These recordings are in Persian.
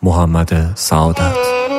محمد سعادت.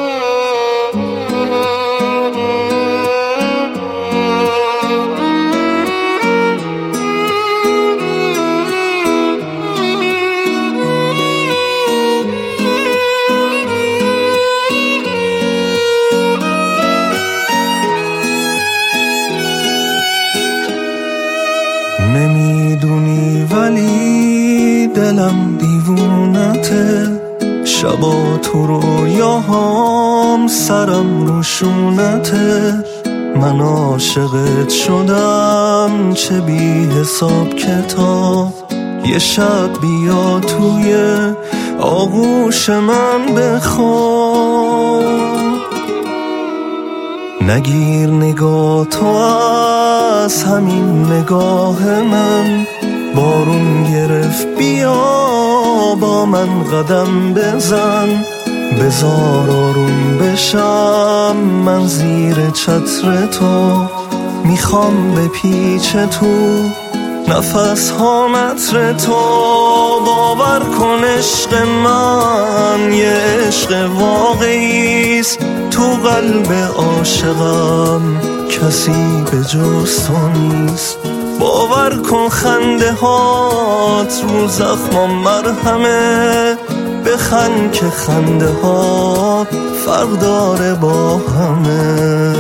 نمیدونی ولی دلم دیوونته، شبا تو رویاهام سرم روشونته. من عاشقت شدم چه بی حساب کتاب، یه شب بیا توی آغوش من بخواب. نگیر نگاه تو از همین نگاه من، بارون گرفت بیا با من قدم بزن. بذار آروم بشم من زیر چتر تو، میخوام به پیچ تو نفس ها متر تو. باور کن عشق من یه عشق واقعیست، تو قلب عاشقم کسی به جز تو نیست. باور کن خنده هات رو زخمم مرهمه، بخند که خنده هات فرق داره با همه.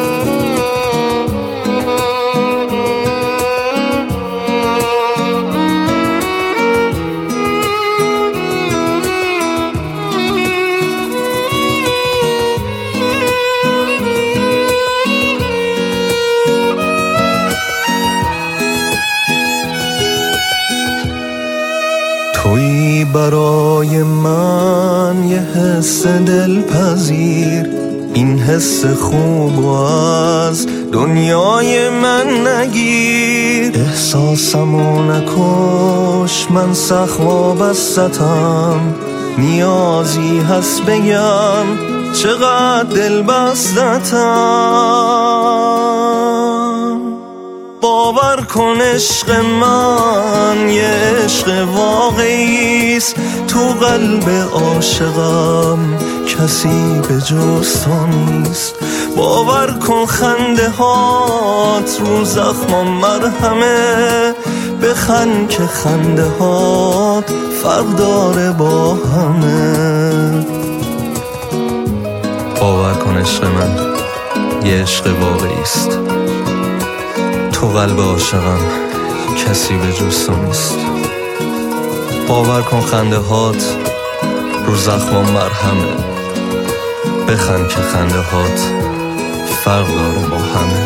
تویی برای من یه حس دلپذیر، این حس خوب از دنیای من نگیر. احساسمو نکش من سخت وابستم، نیازی هست بگم چقدر دل بستم. باور کن عشق من یه عشق واقعیست، تو قلب عاشقم کسی به جز تو نیست. باور کن خنده هات رو زخمم مرهمه، بخند که خنده هات فرق داره با همه. باور کن عشق من یه عشق واقعیست، تو قلب عاشقم کسی به جز تو نیست. باور کن خنده هات رو زخمم مرهمه، بخند که خنده هات فرق داره با همه.